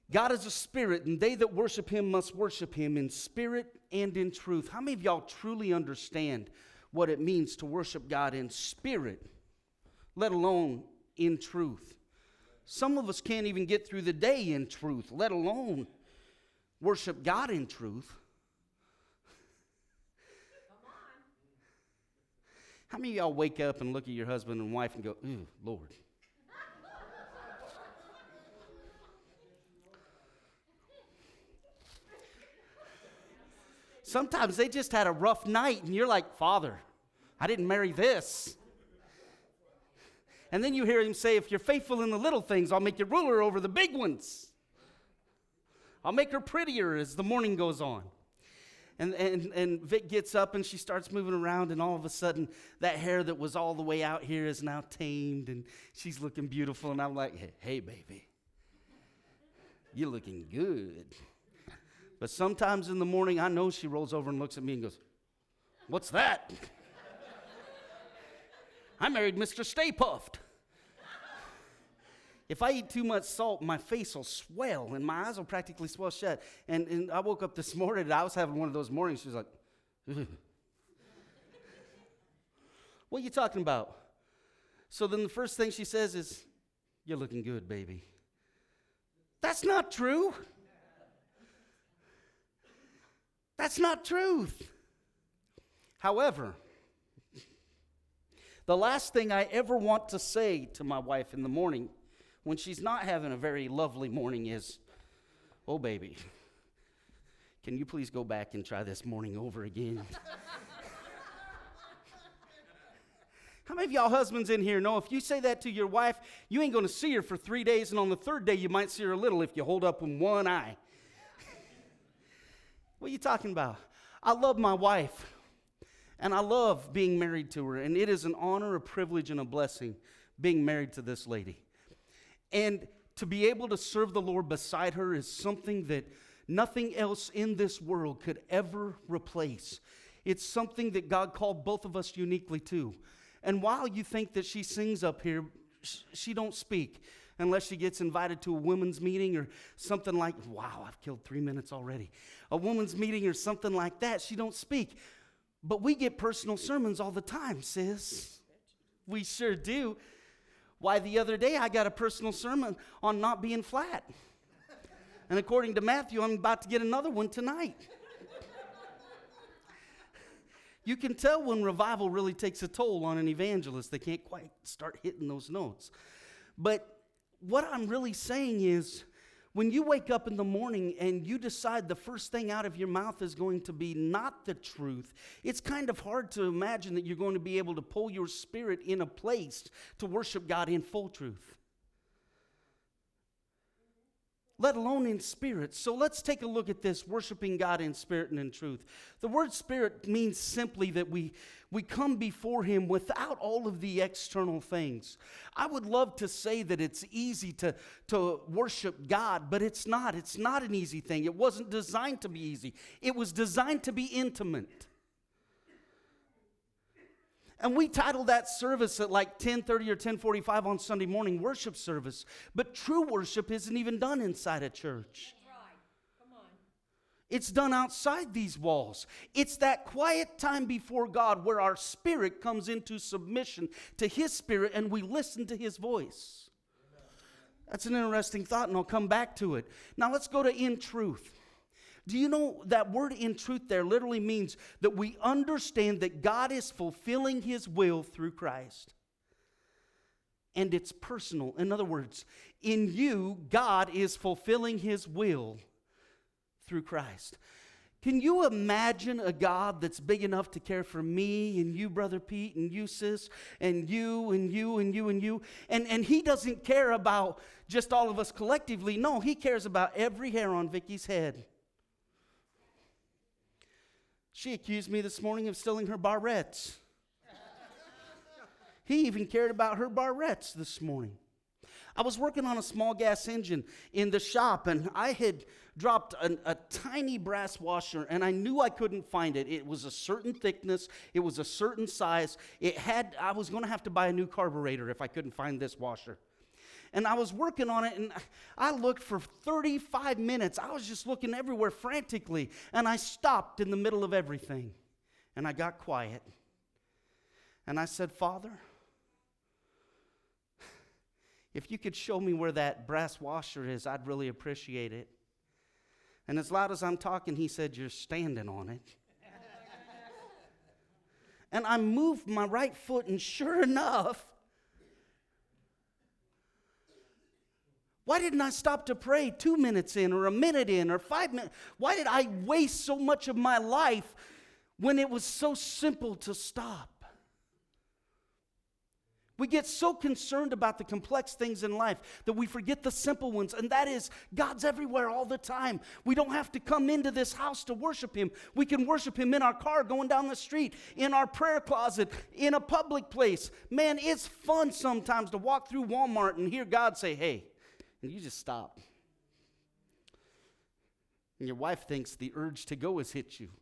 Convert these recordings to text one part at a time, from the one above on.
God is a spirit, and they that worship him must worship him in spirit and in truth. How many of y'all truly understand what it means to worship God in spirit, let alone in truth? Some of us can't even get through the day in truth, let alone worship God in truth. How many of y'all wake up and look at your husband and wife and go, "Ooh, Lord"? Sometimes they just had a rough night and you're like, "Father, I didn't marry this." And then you hear him say, "If you're faithful in the little things, I'll make you ruler over the big ones. I'll make her prettier as the morning goes on." And Vic gets up and she starts moving around, and all of a sudden that hair that was all the way out here is now tamed and she's looking beautiful. And I'm like, "Hey, baby, you're looking good." But sometimes in the morning, I know she rolls over and looks at me and goes, "What's that?" "I married Mr. Stay Puffed. If I eat too much salt, my face will swell and my eyes will practically swell shut." And I woke up this morning and I was having one of those mornings. She was like, "Ugh. What are you talking about?" So then the first thing she says is, "You're looking good, baby." That's not true. That's not truth. However, the last thing I ever want to say to my wife in the morning when she's not having a very lovely morning is, "Oh, baby, can you please go back and try this morning over again?" How many of y'all husbands in here know if you say that to your wife, you ain't going to see her for 3 days, and on the third day you might see her a little if you hold up with one eye? What are you talking about? I love my wife, and I love being married to her, and it is an honor, a privilege, and a blessing being married to this lady. And to be able to serve the Lord beside her is something that nothing else in this world could ever replace. It's something that God called both of us uniquely to. And while you think that she sings up here, she don't speak unless she gets invited to a women's meeting or something like, wow, I've killed 3 minutes already. A women's meeting or something like that, she don't speak. But we get personal sermons all the time, sis. We sure do. Why, the other day I got a personal sermon on not being flat. And according to Matthew, I'm about to get another one tonight. You can tell when revival really takes a toll on an evangelist. They can't quite start hitting those notes. But what I'm really saying is, when you wake up in the morning and you decide the first thing out of your mouth is going to be not the truth, it's kind of hard to imagine that you're going to be able to pull your spirit in a place to worship God in full truth, let alone in spirit. So let's take a look at this, worshiping God in spirit and in truth. The word spirit means simply that we come before him without all of the external things. I would love to say that it's easy to worship God, but it's not. It's not an easy thing. It wasn't designed to be easy. It was designed to be intimate. And we titled that service at like 10:30 or 10:45 on Sunday morning, worship service. But true worship isn't even done inside a church. That's right. Come on. It's done outside these walls. It's that quiet time before God where our spirit comes into submission to his spirit and we listen to his voice. That's an interesting thought, and I'll come back to it. Now let's go to in truth. Do you know that word in truth there literally means that we understand that God is fulfilling his will through Christ. And it's personal. In other words, in you, God is fulfilling his will through Christ. Can you imagine a God that's big enough to care for me and you, Brother Pete, and you, sis, and you, and you, and you, and you? And he doesn't care about just all of us collectively. No, he cares about every hair on Vicky's head. She accused me this morning of stealing her barrettes. He even cared about her barrettes this morning. I was working on a small gas engine in the shop, and I had dropped a tiny brass washer, and I knew I couldn't find it. It was a certain thickness. It was a certain size. I was going to have to buy a new carburetor if I couldn't find this washer. And I was working on it, and I looked for 35 minutes. I was just looking everywhere frantically, and I stopped in the middle of everything, and I got quiet. And I said, Father, if you could show me where that brass washer is, I'd really appreciate it. And as loud as I'm talking, he said, you're standing on it. And I moved my right foot, and sure enough, why didn't I stop to pray 2 minutes in, or a minute in, or 5 minutes? Why did I waste so much of my life when it was so simple to stop? We get so concerned about the complex things in life that we forget the simple ones, and that is God's everywhere all the time. We don't have to come into this house to worship Him. We can worship Him in our car, going down the street, in our prayer closet, in a public place. Man, it's fun sometimes to walk through Walmart and hear God say, hey, and you just stop. And your wife thinks the urge to go has hit you.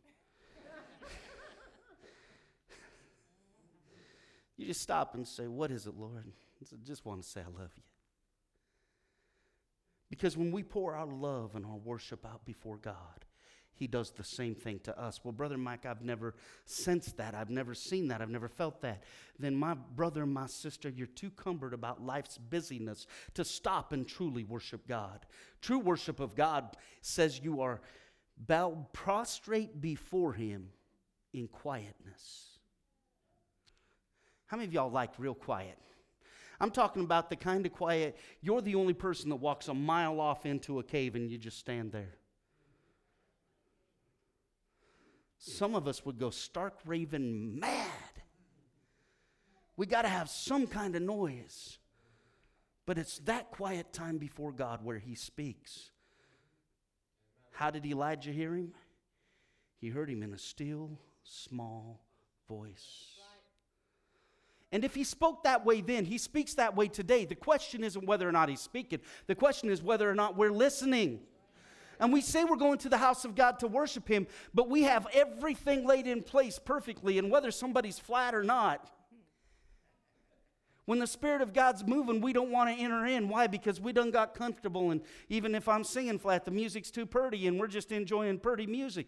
You just stop and say, what is it, Lord? I just want to say I love you. Because when we pour our love and our worship out before God, He does the same thing to us. Well, Brother Mike, I've never sensed that. I've never seen that. I've never felt that. Then my brother and my sister, you're too cumbered about life's busyness to stop and truly worship God. True worship of God says you are bowed prostrate before Him in quietness. How many of y'all like real quiet? I'm talking about the kind of quiet, you're the only person that walks a mile off into a cave and you just stand there. Some of us would go stark raving mad. We got to have some kind of noise. But it's that quiet time before God where He speaks. How did Elijah hear Him? He heard Him in a still, small voice. And if He spoke that way then, He speaks that way today. The question isn't whether or not He's speaking. The question is whether or not we're listening. And we say we're going to the house of God to worship Him, but we have everything laid in place perfectly, and whether somebody's flat or not. When the Spirit of God's moving, we don't want to enter in. Why? Because we done got comfortable, and even if I'm singing flat, the music's too purty, and we're just enjoying purty music.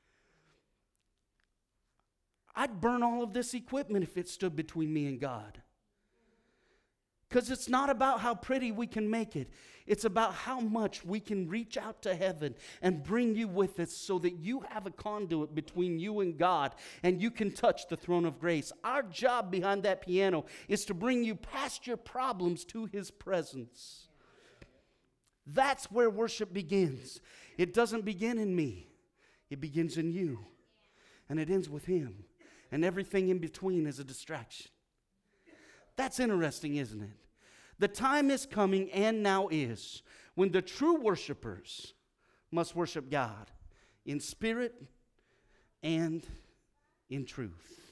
I'd burn all of this equipment if it stood between me and God. Because it's not about how pretty we can make it. It's about how much we can reach out to heaven and bring you with us so that you have a conduit between you and God and you can touch the throne of grace. Our job behind that piano is to bring you past your problems to His presence. That's where worship begins. It doesn't begin in me. It begins in you. And it ends with Him. And everything in between is a distraction. That's interesting, isn't it? The time is coming, and now is, when the true worshipers must worship God in spirit and in truth.